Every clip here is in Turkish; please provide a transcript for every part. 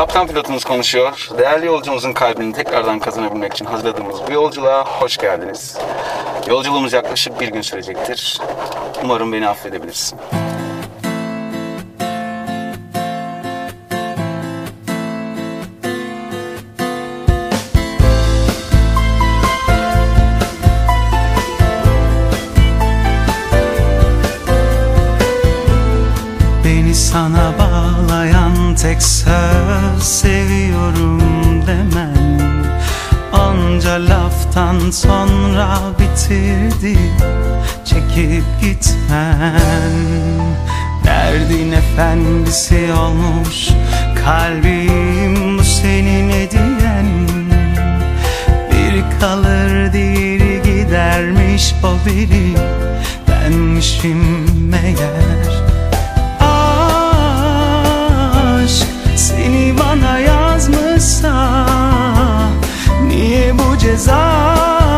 Kaptan pilotumuz konuşuyor. Değerli yolcumuzun kalbini tekrardan kazanabilmek için hazırladığımız bu yolculuğa hoş geldiniz. Yolculuğumuz yaklaşık bir gün sürecektir. Umarım beni affedebilirsin. Beni sana bağlayan tek söz seviyorum demen. Onca laftan sonra bitirdi çekip gitmen. Derdin efendisi olmuş kalbim bu senin hediyen. Biri kalır diğeri gidermiş, o biri benmişim meğer. Seni bana yazmışsa niye bu ceza,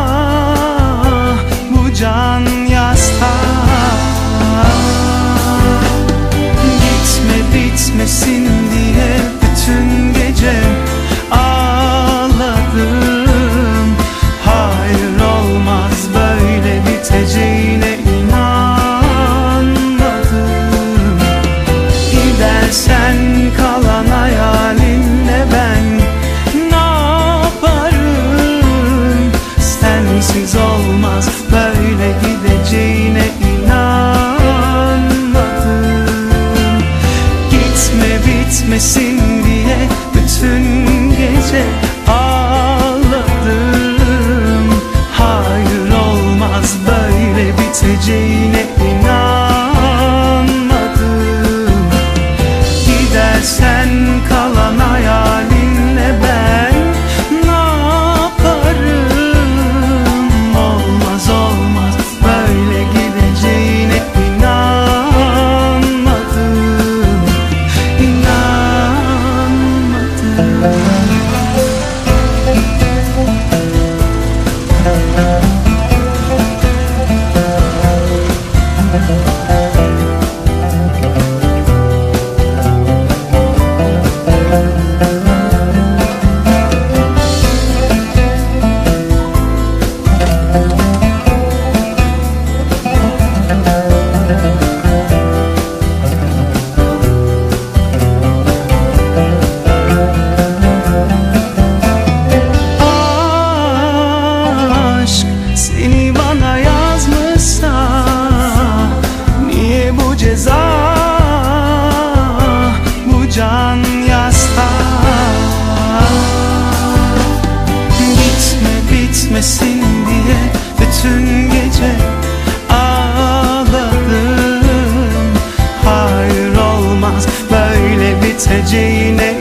bu can yasta? Gitme bitmesin diye bütün gece ağladım. Hayır olmaz böyle biteceğine inanmadım. Gidersen kalan hayalinle ben ne yaparım? Sensiz olmaz böyle gideceğine inanmadım. Gitme bitmesin diye bütün gece ağladım. Hayır olmaz böyle biteceğine inanmadım. Gidersen kalan hayalinle ben ne yaparım? Olmaz olmaz böyle gideceğine inanmadım. İnanmadım. Seni bana yazmışsa niye bu ceza, bu can yasta? Gitme bitmesin diye bütün gece ağladım. Hayır olmaz böyle biteceğine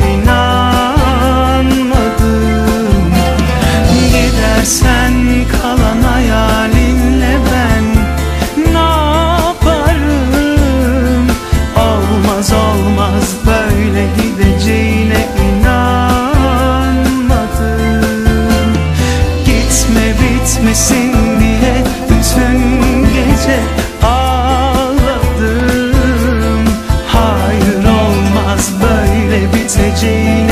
inanmadım. Gidersen kalan hayalinle ben ne yaparım? Olmaz olmaz böyle gideceğine inanmadım. Gitme bitmesin diye bütün gece ağladım. Hayır olmaz böyle biteceğine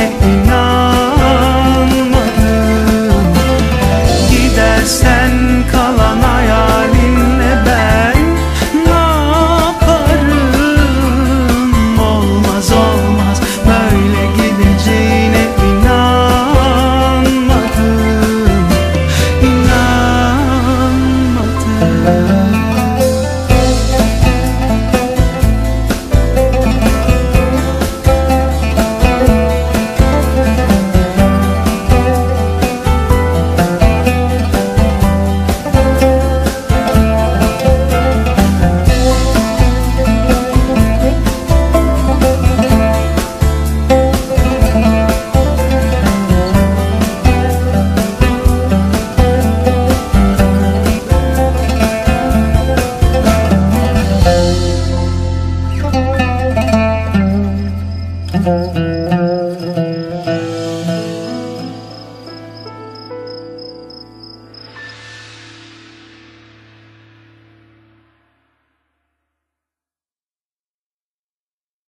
inanmadım. Gidersen kalan hayalinle ben ne yaparım? Olmaz olmaz böyle gideceğine inanmadım. İnanmadım. Thank you.